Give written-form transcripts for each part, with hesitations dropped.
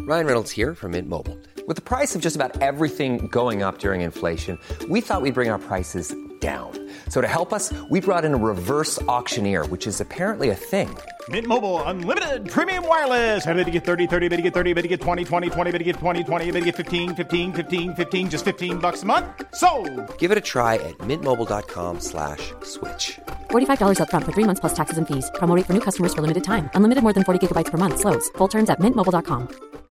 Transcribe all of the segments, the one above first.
Ryan Reynolds here from Mint Mobile. With the price of just about everything going up during inflation, we thought we'd bring our prices down. So to help us, we brought in a reverse auctioneer, which is apparently a thing. Mint Mobile Unlimited Premium Wireless. How to get 30, 30, bit to get 30, bit to get 20, 20, 20, bit to get 20, 20, bit to get 15, 15, 15, 15, just $15 a month? Sold! Give it a try at mintmobile.com/switch. $45 up front for 3 months plus taxes and fees. Promo rate for new customers for limited time. Unlimited more than 40 gigabytes per month. Slows full terms at mintmobile.com.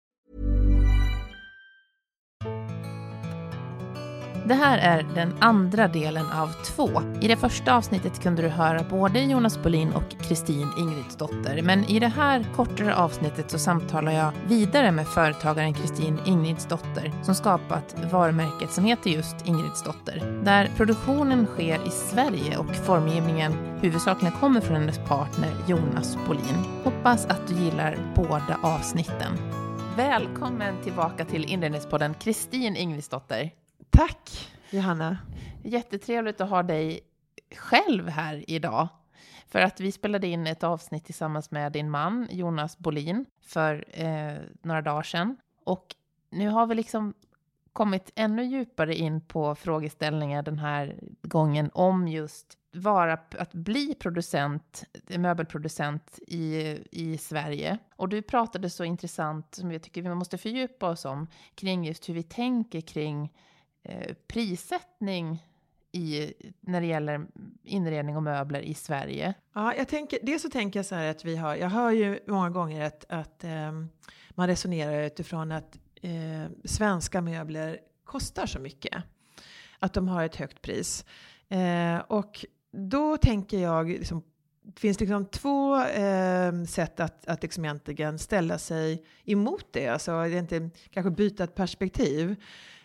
Det här är den andra delen av 2. I det första avsnittet kunde du höra både Jonas Bolin och Kristin Ingridsdotter. Men i det här kortare avsnittet så samtalar jag vidare med företagaren Kristin Ingridsdotter som skapat varumärket som heter just Ingridsdotter. Där produktionen sker i Sverige och formgivningen huvudsakligen kommer från hennes partner Jonas Bolin. Hoppas att du gillar båda avsnitten. Välkommen tillbaka till Inredningspodden Kristin Ingridsdotter. Tack, Johanna. Jättetrevligt att ha dig själv här idag. För att vi spelade in ett avsnitt tillsammans med din man, Jonas Bolin, för några dagar sedan. Och nu har vi liksom kommit ännu djupare in på frågeställningar den här gången om just att bli möbelproducent i Sverige. Och du pratade så intressant som jag tycker vi måste fördjupa oss om kring just hur vi tänker kring prissättning när det gäller inredning och möbler i Sverige. Ja, dels så tänker jag så här att jag hör ju många gånger att man resonerar utifrån att svenska möbler kostar så mycket. Att de har ett högt pris. Och då tänker jag, liksom, det finns liksom 2 sätt att liksom egentligen ställa sig emot det. Alltså det är inte kanske byta ett perspektiv.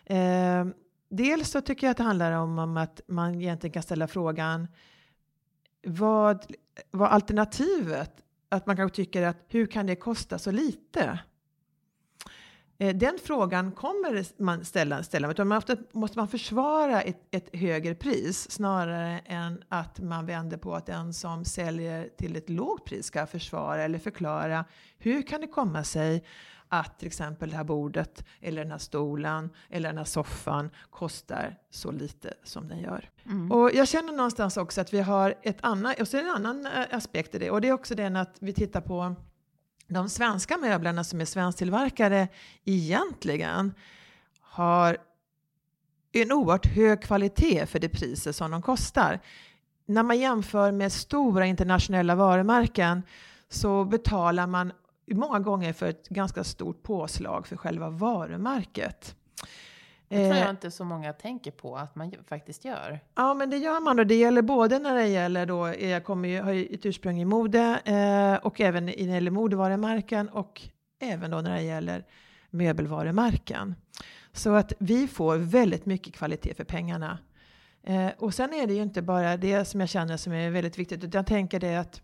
Dels så tycker jag att det handlar om att man egentligen kan ställa frågan vad alternativet, att man kanske tycker att hur kan det kosta så lite? Den frågan kommer man ställa utan ofta måste man försvara ett högre pris snarare än att man vänder på att den som säljer till ett lågt pris ska försvara eller förklara hur kan det komma sig att till exempel det här bordet eller den här stolen eller den här soffan kostar så lite som den gör. Mm. Och jag känner någonstans också att vi har en annan aspekt i det. Och det är också den att vi tittar på de svenska möblerna som är svensktillverkade egentligen har en oerhört hög kvalitet för det priset som de kostar. När man jämför med stora internationella varumärken så betalar man många gånger för ett ganska stort påslag för själva varumärket. Det tror jag inte så många tänker på att man faktiskt gör. Ja, men det gör man och det gäller både när det gäller då, jag har ju ett ursprung i mode och även när det gäller modevarumärken och även då när det gäller möbelvarumärken. Så att vi får väldigt mycket kvalitet för pengarna. Och sen är det ju inte bara det som jag känner som är väldigt viktigt, utan jag tänker det att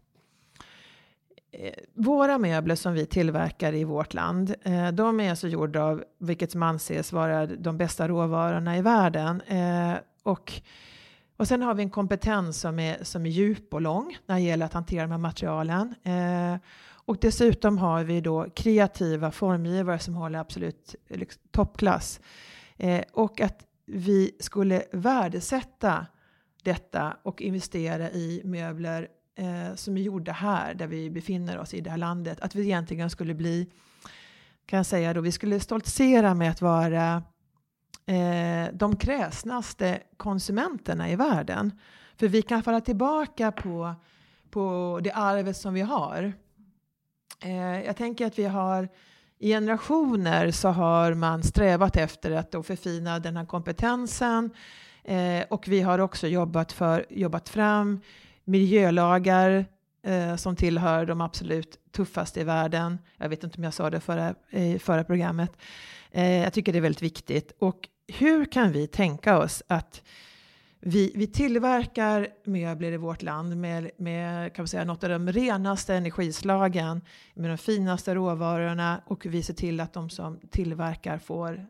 våra möbler som vi tillverkar i vårt land, de är alltså gjorda av vilket som anses vara de bästa råvarorna i världen. Och sen har vi en kompetens som är djup och lång när det gäller att hantera de här materialen. Och dessutom har vi då kreativa formgivare som håller absolut toppklass. Och att vi skulle värdesätta detta och investera i möbler som är gjorda här där vi befinner oss i det här landet, att vi egentligen skulle bli, kan jag säga då, vi skulle stoltsera med att vara de kräsnaste konsumenterna i världen. För vi kan falla tillbaka på det arvet som vi har. Jag tänker att vi har i generationer så har man strävat efter att då förfina den här kompetensen och vi har också jobbat fram miljölagar som tillhör de absolut tuffaste i världen. Jag vet inte om jag sa det i förra programmet. Jag tycker det är väldigt viktigt. Och hur kan vi tänka oss att vi tillverkar möbler i vårt land med kan man säga, något av de renaste energislagen, med de finaste råvarorna, och vi ser till att de som tillverkar får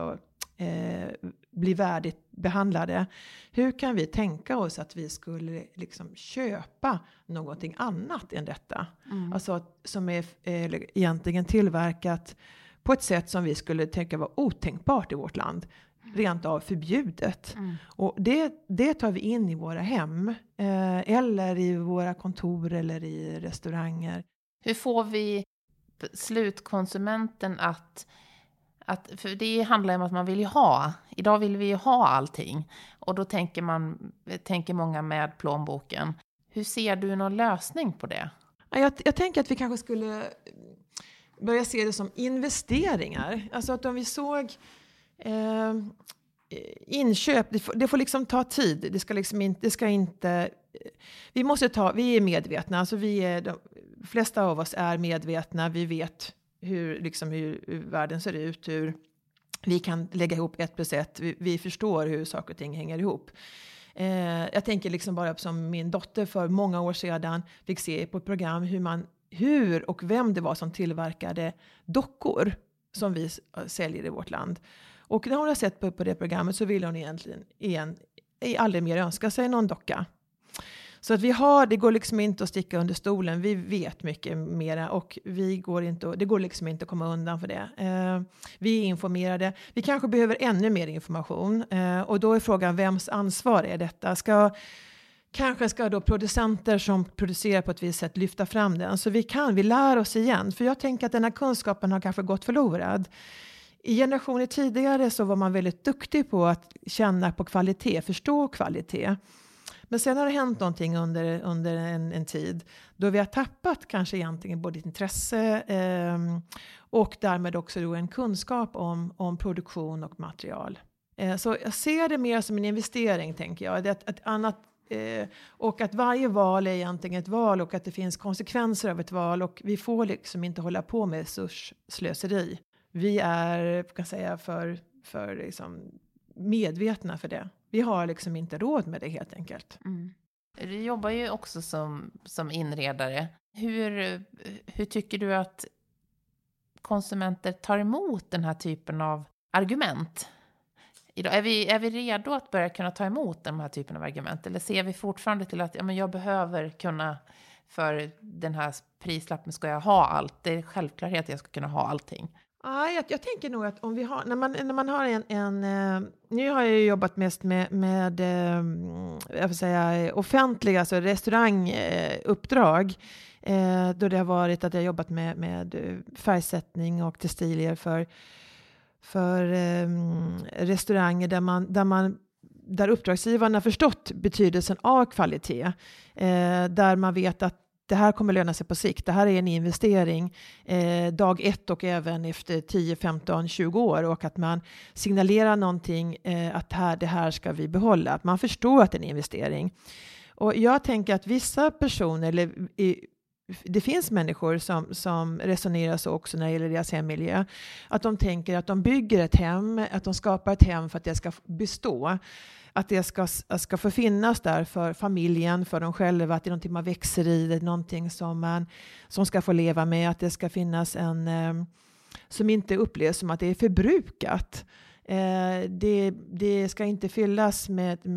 bli värdigt behandlade. Hur kan vi tänka oss att vi skulle liksom köpa någonting annat än detta? Alltså som är egentligen tillverkat på ett sätt som vi skulle tänka var otänkbart i vårt land. Rent av förbjudet. Och det tar vi in i våra hem. Eller i våra kontor eller i restauranger. Hur får vi slutkonsumenten att för det handlar om att man vill ju ha. Idag vill vi ju ha allting. Och då tänker många med plånboken. Hur ser du någon lösning på det? Jag tänker att vi kanske skulle börja se det som investeringar. Alltså att om vi såg inköp, det får liksom ta tid. Det ska inte vi är medvetna. Alltså de flesta av oss är medvetna. Vi vet hur världen ser ut, hur vi kan lägga ihop 1 + 1. Vi förstår hur saker och ting hänger ihop. Jag tänker liksom bara som min dotter för många år sedan fick se på ett program hur och vem det var som tillverkade dockor som vi säljer i vårt land. Och när hon har sett på det programmet så vill hon egentligen aldrig mer önska sig någon docka. Så att det går liksom inte att sticka under stolen. Vi vet mycket mera och det går liksom inte att komma undan för det. Vi är informerade. Vi kanske behöver ännu mer information. Och då är frågan, vems ansvar är detta? Kanske ska då producenter som producerar på ett visst sätt lyfta fram den. Så vi lär oss igen. För jag tänker att den här kunskapen har kanske gått förlorad. I generationer tidigare så var man väldigt duktig på att känna på kvalitet, förstå kvalitet. Men sen har det hänt någonting under en tid då vi har tappat kanske egentligen både intresse och därmed också då en kunskap om produktion och material. Så jag ser det mer som en investering, tänker jag. Och att varje val är egentligen ett val och att det finns konsekvenser av ett val och vi får liksom inte hålla på med resursslöseri. Vi är, kan säga, för liksom medvetna för det. Vi har liksom inte råd med det helt enkelt. Du jobbar ju också som inredare. Hur tycker du att konsumenter tar emot den här typen av argument? Idag, är vi redo att börja kunna ta emot den här typen av argument? Eller ser vi fortfarande till att jag behöver kunna, för den här prislappen ska jag ha allt. Det är självklarhet att jag ska kunna ha allting. Jag tänker nog att om vi har, när man har nu har jag jobbat mest med jag får säga offentliga, alltså restauranguppdrag, då det har varit att jag har jobbat med färgsättning och textilier för restauranger där uppdragsgivarna förstått betydelsen av kvalitet, där man vet att det här kommer löna sig på sikt. Det här är en investering dag 1 och även efter 10, 15, 20 år. Och att man signalerar någonting att det här ska vi behålla. Att man förstår att det är en investering. Och jag tänker att vissa personer, det finns människor som resonerar så också när det gäller deras hemmiljö. Att de tänker att de bygger ett hem, att de skapar ett hem för att det ska bestå. Att det ska få finnas där för familjen, för dem själva, att det är någonting man växer i, det är någonting som ska få leva med, att det ska finnas som inte upplevs som att det är förbrukat. Det ska inte fyllas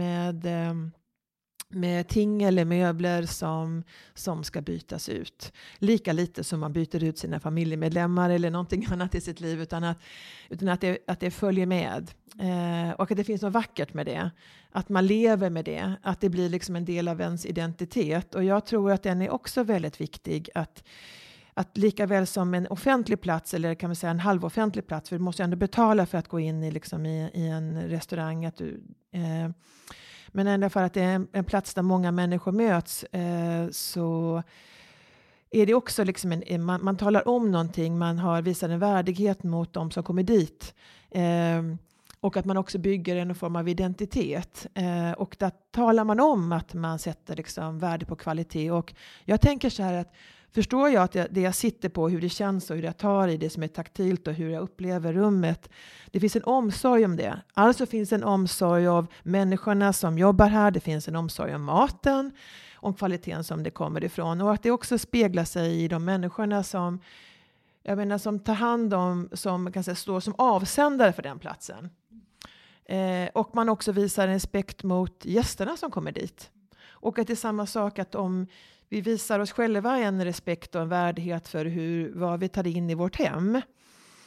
med ting eller möbler som ska bytas ut. Lika lite som man byter ut sina familjemedlemmar eller någonting annat i sitt liv, utan att det följer med. Och att det finns något vackert med det. Att man lever med det. Att det blir liksom en del av ens identitet. Och jag tror att den är också väldigt viktig att lika väl som en offentlig plats, eller kan man säga en halvoffentlig plats, för du måste ändå betala för att gå in i en restaurang, men ändå för att det är en plats där många människor möts, så är det också liksom man talar om någonting, man visar en värdighet mot de som kommer dit. Och att man också bygger en form av identitet. Och där talar man om att man sätter liksom värde på kvalitet. Och jag tänker så här att förstår jag att det jag sitter på, hur det känns och hur jag tar i det som är taktilt och hur jag upplever rummet. Det finns en omsorg om det. Alltså finns en omsorg av människorna som jobbar här. Det finns en omsorg om maten, om kvaliteten som det kommer ifrån. Och att det också speglar sig i de människorna som tar hand om, som kan säga, står som avsändare för den platsen. Och man också visar respekt mot gästerna som kommer dit. Och att det är samma sak att om vi visar oss själva en respekt och en värdighet för vad vi tar in i vårt hem.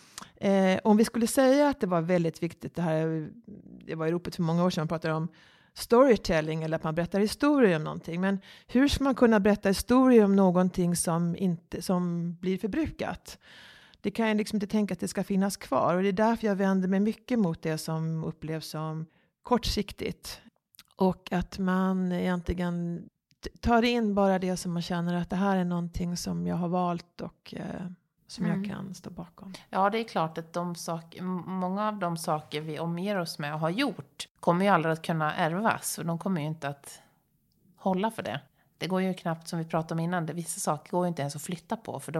Om vi skulle säga att det var väldigt viktigt, det var i ropet för många år sedan man pratade om storytelling eller att man berättar historier om någonting. Men hur ska man kunna berätta historier om någonting som blir förbrukat? Det kan jag liksom inte tänka att det ska finnas kvar. Och det är därför jag vänder mig mycket mot det som upplevs som kortsiktigt. Och att man egentligen tar in bara det som man känner att det här är någonting som jag har valt och som jag kan stå bakom. Ja, det är klart att många av de saker vi omger oss med och har gjort kommer ju aldrig att kunna ärvas. Och de kommer ju inte att hålla för det. Det går ju knappt, som vi pratade om innan, vissa saker går ju inte ens att flytta på för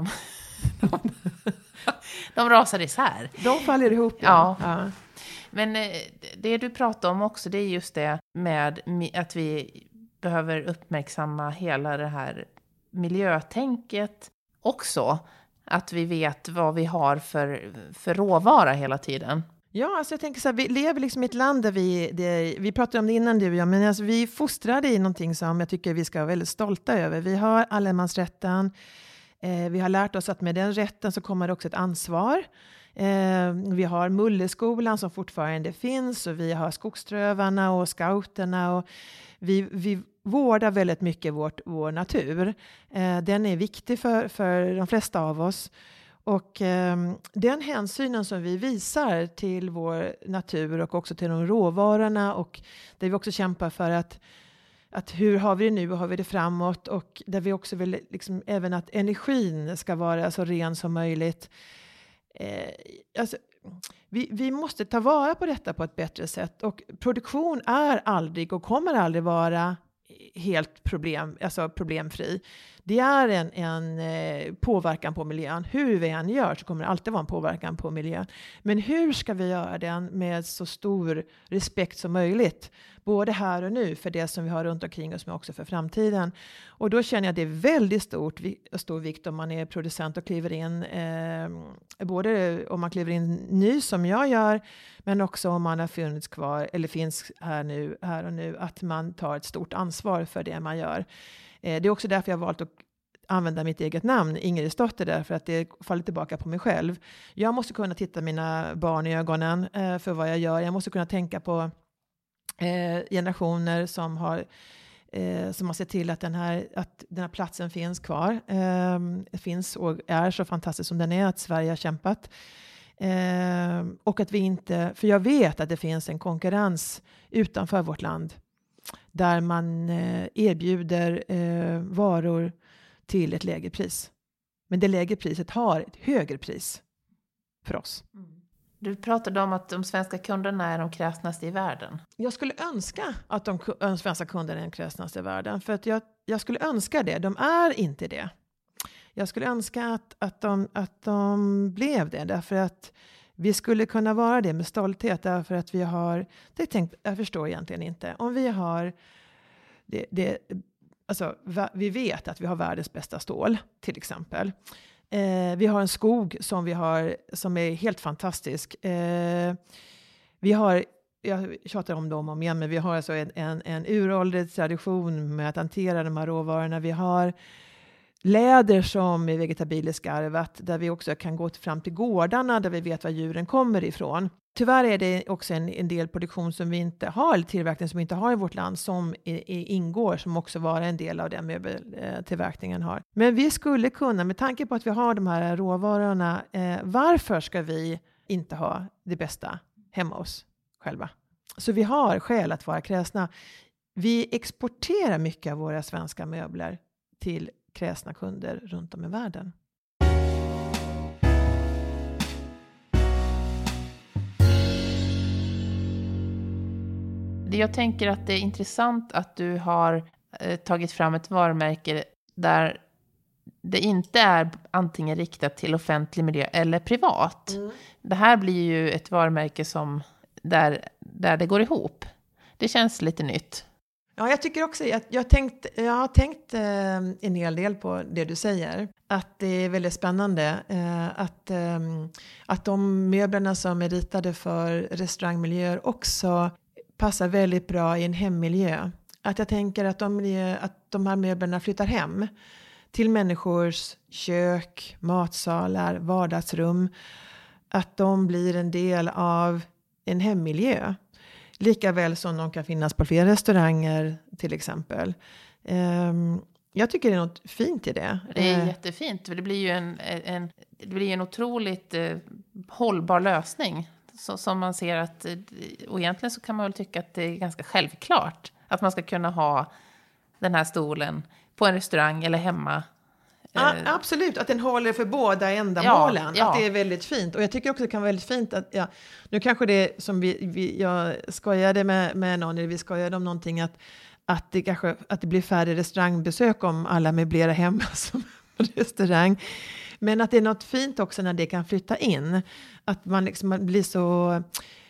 de rasar isär. De faller ihop. Ja. Men det du pratar om också, det är just det med att vi behöver uppmärksamma hela det här miljötänket också. Att vi vet vad vi har för råvara hela tiden. Ja, alltså jag tänker så här, vi lever liksom i ett land där vi pratade om det innan du och jag, men alltså vi fostrade i någonting som jag tycker vi ska vara väldigt stolta över. Vi har allemansrätten, vi har lärt oss att med den rätten så kommer det också ett ansvar. Vi har Mulleskolan som fortfarande finns och vi har Skogströvarna och scouterna och vi vårdar väldigt mycket vår natur. Den är viktig för de flesta av oss. Och den hänsynen som vi visar till vår natur och också till de råvarorna och där vi också kämpar för att hur har vi det nu och har vi det framåt och där vi också vill liksom även att energin ska vara så ren som möjligt. Alltså, vi måste ta vara på detta på ett bättre sätt och produktion är aldrig och kommer aldrig vara helt problemfri. Det är en påverkan på miljön. Hur vi än gör så kommer det alltid vara en påverkan på miljön. Men hur ska vi göra den med så stor respekt som möjligt? Både här och nu för det som vi har runt omkring oss men också för framtiden. Och då känner jag att det är väldigt stor vikt om man är producent och kliver in. Både om man kliver in ny som jag gör men också om man har funnits kvar eller finns här och nu att man tar ett stort ansvar för det man gör. Det är också därför jag har valt att använda mitt eget namn, Ingridsdotter, därför att det faller tillbaka på mig själv. Jag måste kunna titta mina barn i ögonen för vad jag gör. Jag måste kunna tänka på generationer som har sett till att den här platsen finns kvar. Finns och är så fantastisk som den är, att Sverige har kämpat. Och att vi inte, för jag vet att det finns en konkurrens utanför vårt land där man erbjuder varor till ett lägre pris. Men det lägre priset har ett högre pris för oss. Du pratade om att de svenska kunderna är de kräsnaste i världen. Jag skulle önska att de svenska kunderna är de kräsnaste i världen. För att jag skulle önska det. De är inte det. Jag skulle önska att de blev det. Därför att vi skulle kunna vara det med stolthet. Därför att vi har... jag förstår egentligen inte. Om vi har... vi vet att vi har världens bästa stål, till exempel. Vi har en skog som är helt fantastisk. Vi har, jag tjatar om dem om igen, men vi har alltså en uråldrig tradition med att hantera de här råvarorna. Vi har läder som är vegetabiliskt arvat, där vi också kan gå fram till gårdarna där vi vet var djuren kommer ifrån. Tyvärr är det också en del produktion som vi inte har, eller tillverkning som vi inte har i vårt land som ingår, som också var en del av den möbeltillverkningen har. Men vi skulle kunna, med tanke på att vi har de här råvarorna, varför ska vi inte ha det bästa hemma oss själva? Så vi har skäl att vara kräsna. Vi exporterar mycket av våra svenska möbler till kräsna kunder runt om i världen. Jag tänker att det är intressant att du har tagit fram ett varumärke där det inte är antingen riktat till offentlig miljö eller privat. Mm. Det här blir ju ett varumärke som där det går ihop. Det känns lite nytt. Ja, jag tycker också, jag har tänkt en hel del på det du säger. Att det är väldigt spännande att de möblerna som är ritade för restaurangmiljöer också passar väldigt bra i en hemmiljö. Att jag tänker att de här möblerna flyttar hem till människors kök, matsalar, vardagsrum. att de blir en del av en hemmiljö. Lika väl som de kan finnas på fler restauranger till exempel. Jag tycker det är något fint i det. Det är jättefint. För det blir ju det blir en otroligt hållbar lösning. Så, som man ser att, och egentligen så kan man väl tycka att det är ganska självklart. Att man ska kunna ha den här stolen på en restaurang eller hemma. Absolut, att den håller för båda ändamålen. Ja. Att det är väldigt fint. Och jag tycker också det kan vara väldigt fint att, nu kanske det som jag skojade med någon, eller vi skojade om någonting, att det blir färre restaurangbesök om alla möblerar hemma som restaurang. Men att det är något fint också när det kan flytta in. Att man blir så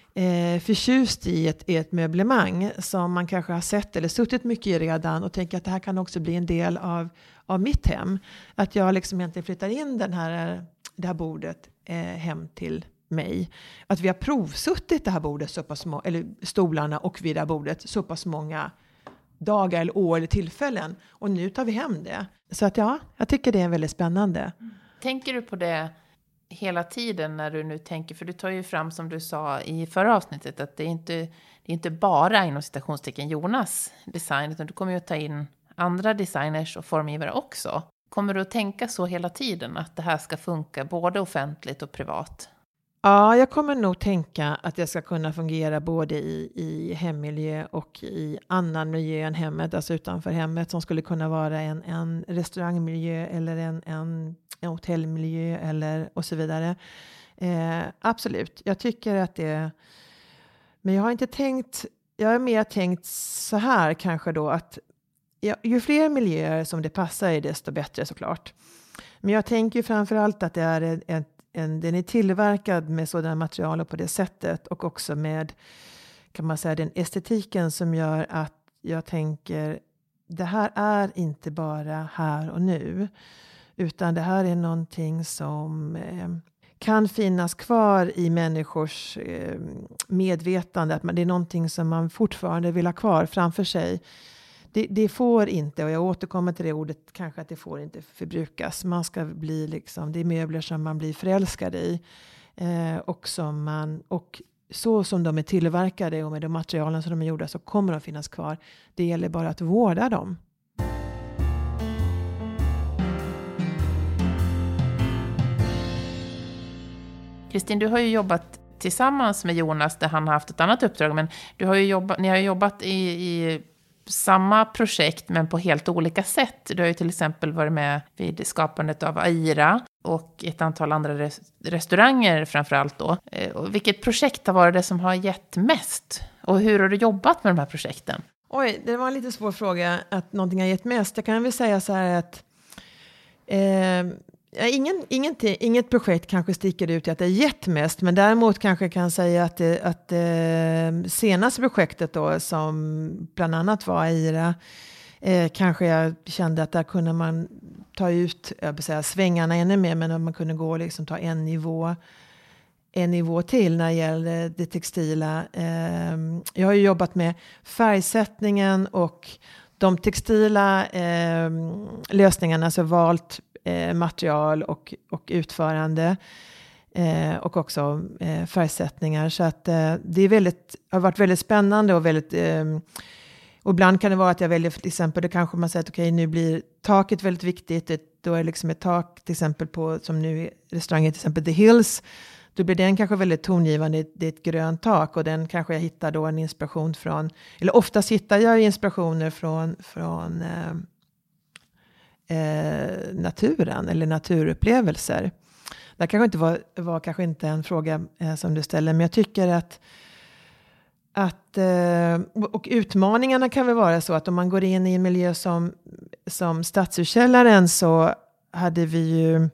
förtjust i ett möblemang som man kanske har sett eller suttit mycket i redan och tänker att det här kan också bli en del av mitt hem. Att jag liksom egentligen flyttar in det här bordet hem till mig. Att vi har provsuttit det här bordet så pass eller stolarna och vid det här bordet så pass många dagar eller år eller tillfällen. Och nu tar vi hem det. Så att jag tycker det är väldigt spännande. Tänker du på det hela tiden när du nu tänker, för du tar ju fram som du sa i förra avsnittet att det är inte bara inom citationstecken Jonas design, utan du kommer ju att ta in andra designers och formgivare också. Kommer du att tänka så hela tiden att det här ska funka både offentligt och privat? Ja, jag kommer nog tänka att det ska kunna fungera både i hemmiljö och i annan miljö än hemmet, alltså utanför hemmet, som skulle kunna vara en restaurangmiljö eller en hotellmiljö eller och så vidare. Absolut, jag tycker att det, men jag har mer tänkt så här kanske då att ju fler miljöer som det passar i desto bättre såklart. Men jag tänker ju framförallt att det är den är tillverkad med sådana material och på det sättet, och också med, kan man säga, den estetiken som gör att jag tänker det här är inte bara här och nu, utan det här är någonting som kan finnas kvar i människors medvetande, att det är någonting som man fortfarande vill ha kvar framför sig. Det får inte, och jag återkommer till det ordet, kanske att det får inte förbrukas. Man ska bli liksom, det är möbler som man blir förälskad i. Och så som de är tillverkade och med de materialen som de är gjorda så kommer de finnas kvar. Det gäller bara att vårda dem. Kristin, du har ju jobbat tillsammans med Jonas där han har haft ett annat uppdrag, men ni har jobbat i samma projekt men på helt olika sätt. Du har ju till exempel varit med vid skapandet av Aira och ett antal andra restauranger framförallt då. Vilket projekt har varit det som har gett mest? Och hur har du jobbat med de här projekten? Oj, det var en lite svår fråga att någonting har gett mest. Jag kan väl säga så här att inget projekt kanske sticker ut i att det är gett mest, men däremot kanske kan säga att senaste projektet då, som bland annat var Aira, kanske jag kände att där kunde man ta ut, jag vill säga, svängarna ännu mer, men att man kunde gå och liksom ta en nivå till när det gäller det textila. Jag har ju jobbat med färgsättningen och de textila lösningarna, alltså valt material och utförande och också färgsättningar, så att det har varit väldigt spännande och väldigt och ibland kan det vara att jag väljer, till exempel, det kanske man säger att okej, nu blir taket väldigt viktigt, då är det liksom ett tak till exempel på, som nu i restaurangen till exempel The Hills, då blir den kanske väldigt tongivande, det är ett grönt tak, och den kanske jag hittar då en inspiration från, eller oftast hittar jag inspirationer från naturen eller naturupplevelser. Det kanske inte var kanske inte en fråga som du ställer, men jag tycker att och utmaningarna kan väl vara så att om man går in i en miljö som Stadshuskällaren, så hade vi ju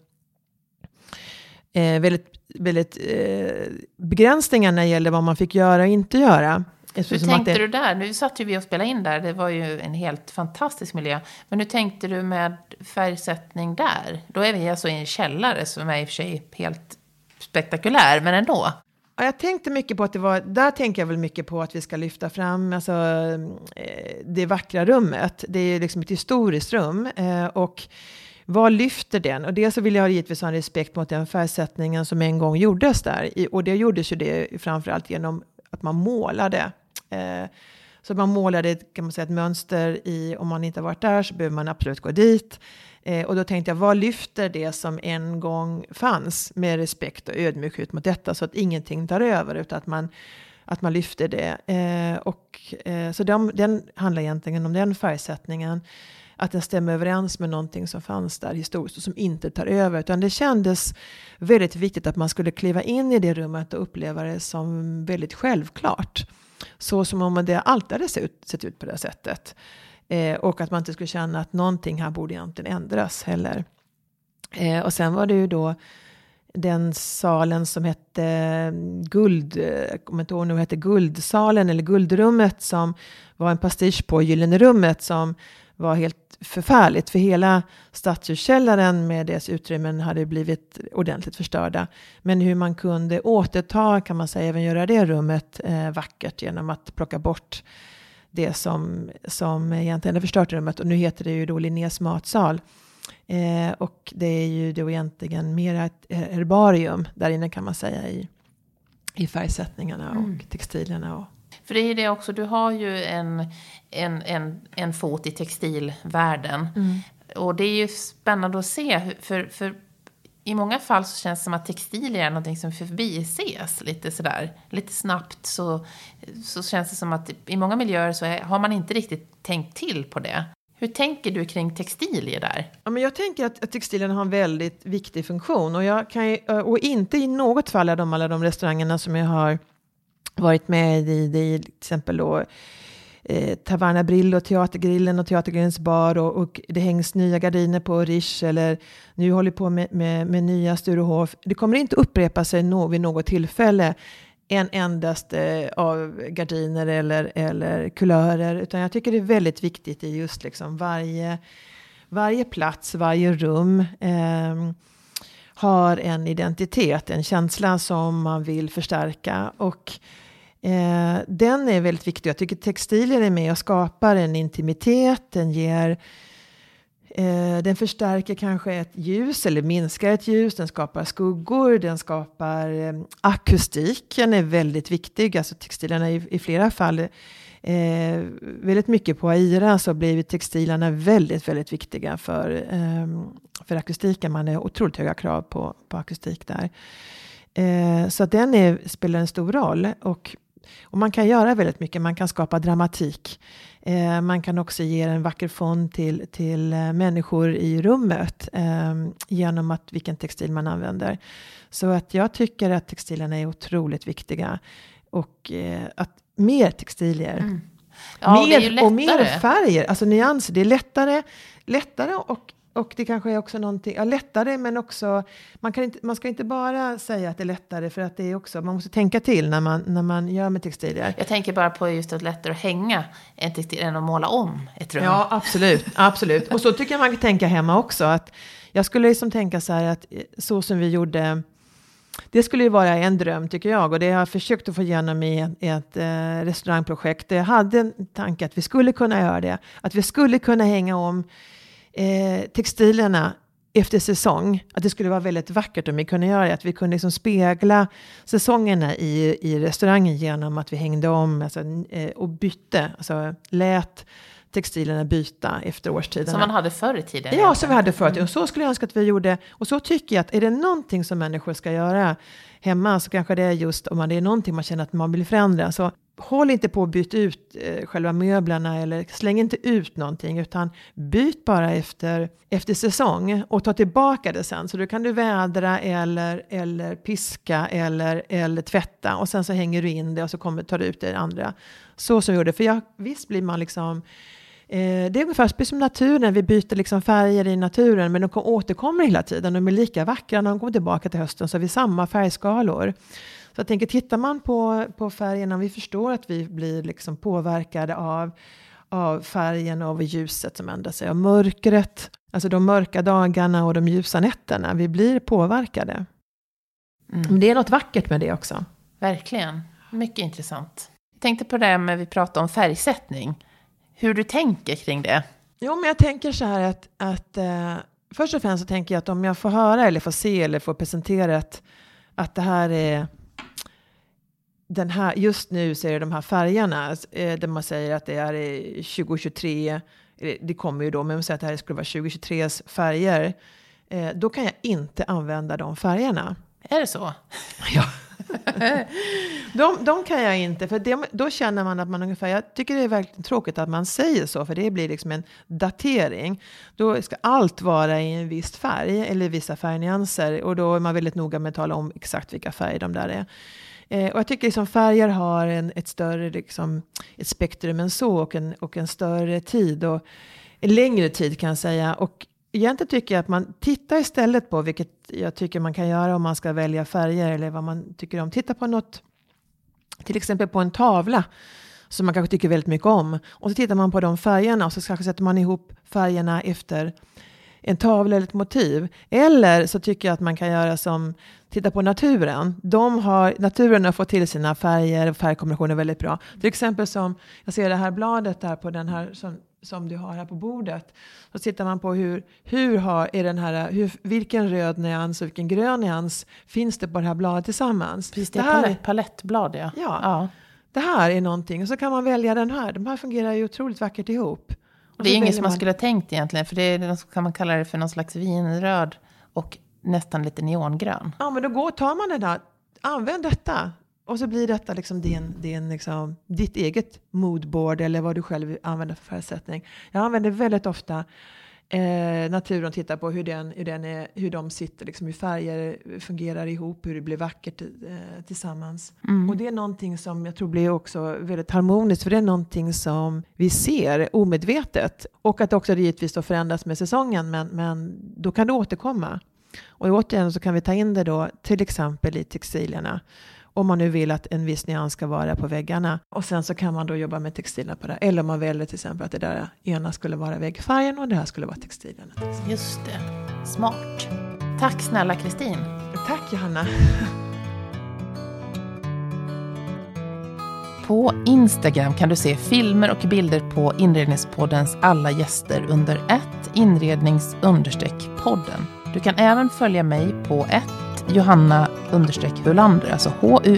väldigt begränsningar när det gäller vad man fick göra och inte göra. Hur tänkte du där? Nu satt ju vi och spelade in där. Det var ju en helt fantastisk miljö. Men hur tänkte du med färgsättning där? Då är vi alltså i en källare som är i och för sig helt spektakulär, men ändå. Ja, jag tänkte mycket på att där tänker jag väl mycket på att vi ska lyfta fram alltså, det vackra rummet. Det är liksom ett historiskt rum, och vad lyfter den? Och det så vill jag givetvis ha en respekt mot den färgsättningen som en gång gjordes där. Och det gjordes ju det framförallt genom att man målade. Så man målade, kan man säga, ett mönster i, om man inte har varit där så behöver man absolut gå dit. Och då tänkte jag, vad lyfter det som en gång fanns med respekt och ödmjukhet mot detta så att ingenting tar över utan att man lyfter det. Så den handlar egentligen om den färgsättningen. Att den stämmer överens med någonting som fanns där historiskt och som inte tar över. Utan det kändes väldigt viktigt att man skulle kliva in i det rummet och uppleva det som väldigt självklart. Så som om det alltid hade sett ut på det sättet. Och att man inte skulle känna att någonting här borde egentligen ändras heller. Och sen var det ju då den salen som hette Guldsalen eller Guldrummet som var en pastisch på Gyllene rummet som var helt förfärligt för hela stadshuskällaren med dess utrymmen hade blivit ordentligt förstörda. Men hur man kunde återta, kan man säga, även göra det rummet vackert genom att plocka bort det som egentligen hade förstört rummet. Och nu heter det ju då Linnés matsal. Och det är ju då egentligen mer ett herbarium där inne, kan man säga, i färgsättningarna och textilerna. För det är det också, du har ju en fot i textilvärlden. Och det är ju spännande att se, för i många fall så känns det som att textilier är någonting som förbises lite sådär, lite snabbt. Så känns det som att i många miljöer så har man inte riktigt tänkt till på det. Hur tänker du kring textilier där? Ja, men jag tänker att textilierna har en väldigt viktig funktion. Och inte i något fall av alla de restaurangerna som jag har varit med i, till exempel då Taverna Brill och Teatergrillen och Teatergrillens bar och det hängs nya gardiner på Riche eller nu håller på med nya Sturehof. Det kommer inte upprepa sig vid något tillfälle en endast av gardiner eller kulörer, utan jag tycker det är väldigt viktigt i just liksom varje plats, varje rum har en identitet, en känsla som man vill förstärka och den är väldigt viktig. Jag tycker textilier är med och skapar en intimitet, den förstärker kanske ett ljus eller minskar ett ljus, den skapar skuggor, den skapar akustiken är väldigt viktig. Alltså textilerna i flera fall väldigt mycket på Aira så blir textilerna väldigt, väldigt viktiga för akustiken. Man har otroligt höga krav på akustik där. Så att den spelar en stor roll och man kan göra väldigt mycket. Man kan skapa dramatik. Man kan också ge en vacker fond till människor i rummet genom vilken textil man använder. Så att jag tycker att textilerna är otroligt viktiga. Och att mer textilier. Ja, och mer färger. Alltså nyanser. Det är lättare och det kanske är också någonting, lättare men också, man ska inte bara säga att det är lättare för att det är också, man måste tänka till när man gör med textilier. Jag tänker bara på just att det är lättare att hänga en textil än att måla om ett rum. Ja, absolut. Och så tycker jag man kan tänka hemma också. Att jag skulle liksom tänka så här att så som vi gjorde, det skulle ju vara en dröm tycker jag. Och det har jag försökt att få igenom i ett restaurangprojekt. Jag hade en tanke att vi skulle kunna göra det. Att vi skulle kunna hänga om textilerna efter säsong. Att det skulle vara väldigt vackert om vi kunde göra det. Att vi kunde liksom spegla säsongerna i restaurangen genom att vi hängde om och bytte. Alltså lät textilerna byta efter årstiderna. Som man hade förr i tiden. Ja, som vi hade förr i tiden. Och så skulle jag önska att vi gjorde. Och så tycker jag att är det någonting som människor ska göra hemma så kanske det är just om det är någonting man känner att man vill förändra. Så håll inte på att byta ut själva möblerna eller släng inte ut någonting utan byt bara efter säsong och ta tillbaka det sen. Så då kan du vädra eller piska eller tvätta och sen så hänger du in det och så tar du ut det andra. Så som vi gjorde. För visst blir man liksom det är ungefär precis som naturen. Vi byter liksom färger i naturen men de återkommer hela tiden. De är lika vackra när de kommer tillbaka till hösten så har vi samma färgskalor. Så jag tänker, tittar man på färgerna, vi förstår att vi blir liksom påverkade av färgen och av ljuset som ändrar sig. Av mörkret, alltså de mörka dagarna och de ljusa nätterna. Vi blir påverkade. Men det är något vackert med det också. Verkligen, mycket intressant. Jag tänkte på det med vi pratade om färgsättning. Hur du tänker kring det? Jo, men jag tänker så här att först och främst så tänker jag att om jag får höra eller får se eller får presenterat att det här är den här, just nu så är det de här färgerna där man säger att det är 2023, det kommer ju då, men man säger att det här skulle vara 2023s färger, då kan jag inte använda de färgerna. Är det så? Ja. de kan jag inte, för då känner man att man ungefär, jag tycker det är verkligen tråkigt att man säger så, för det blir liksom en datering. Då ska allt vara i en viss färg eller vissa färgnyanser, och då är man väldigt noga med att tala om exakt vilka färger de där är. Och jag tycker liksom färger har ett större liksom, ett spektrum än så, och en större tid och en längre tid kan jag säga. Och egentligen tycker jag att man tittar istället på, vilket jag tycker man kan göra om man ska välja färger eller vad man tycker om. Titta på något, till exempel på en tavla som man kanske tycker väldigt mycket om. Och så tittar man på de färgerna och så kanske sätter man ihop färgerna efter en tavla eller ett motiv. Eller så tycker jag att man kan göra som, titta på naturen. Naturen har fått till sina färger och färgkombinationer väldigt bra. Till exempel som, jag ser det här bladet där på den här som du har här på bordet. Så tittar man på vilken röd nyans och vilken grön nyans finns det på det här bladet tillsammans. Precis, det är palettblad, ja. Ja. Det här är någonting. Och så kan man välja den här. De här fungerar ju otroligt vackert ihop. Och det är inget som man skulle ha tänkt egentligen. För kan man kalla det för någon slags vinröd och nästan lite neongrön. Ja, men då tar man den där. Använd detta. Och så blir detta liksom liksom, ditt eget moodboard eller vad du själv använder för färgsättning. Jag använder väldigt ofta naturen, tittar på hur de sitter, liksom, hur färger fungerar ihop, hur det blir vackert tillsammans. Och det är någonting som jag tror blir också väldigt harmoniskt, för det är någonting som vi ser omedvetet. Och att också det givetvis då förändras med säsongen, men då kan det återkomma. Och återigen så kan vi ta in det då till exempel i textilierna. Om man nu vill att en viss nyans ska vara på väggarna. Och sen så kan man då jobba med textilerna på det. Eller om man väljer till exempel att det där ena skulle vara väggfärgen och det här skulle vara textilerna. Just det. Smart. Tack snälla Kristin. Tack Johanna. På Instagram kan du se filmer och bilder på Inredningspoddens alla gäster under @inrednings_podden. Du kan även följa mig på Johanna_Hulander, alltså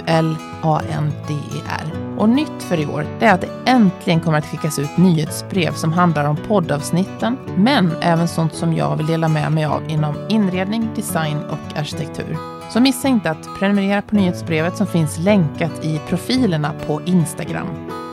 HULANDER. Och nytt för i år, det är att det äntligen kommer att skickas ut nyhetsbrev som handlar om poddavsnitten, men även sånt som jag vill dela med mig av inom inredning, design och arkitektur. Så missa inte att prenumerera på nyhetsbrevet som finns länkat i profilerna på Instagram.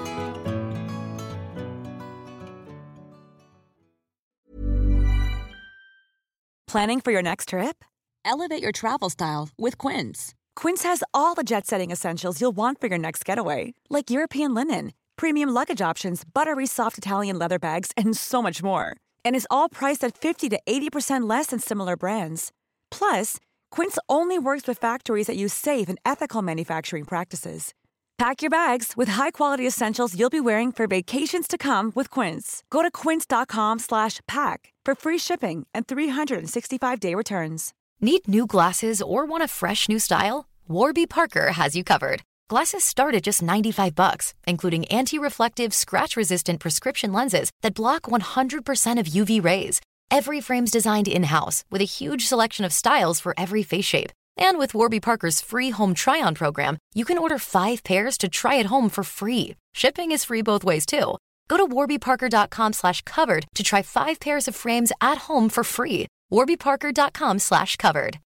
Planning for your next trip? Elevate your travel style with Quince. Quince has all the jet-setting essentials you'll want for your next getaway, like European linen, premium luggage options, buttery soft Italian leather bags, and so much more. And is all priced at 50 to 80% less than similar brands. Plus, Quince only works with factories that use safe and ethical manufacturing practices. Pack your bags with high-quality essentials you'll be wearing for vacations to come with Quince. Go to quince.com/pack for free shipping and 365-day returns. Need new glasses or want a fresh new style? Warby Parker has you covered. Glasses start at just $95, including anti-reflective, scratch-resistant prescription lenses that block 100% of UV rays. Every frame's designed in-house with a huge selection of styles for every face shape. And with Warby Parker's free home try-on program, you can order 5 pairs to try at home for free. Shipping is free both ways, too. Go to warbyparker.com/covered to try 5 pairs of frames at home for free. warbyparker.com/covered.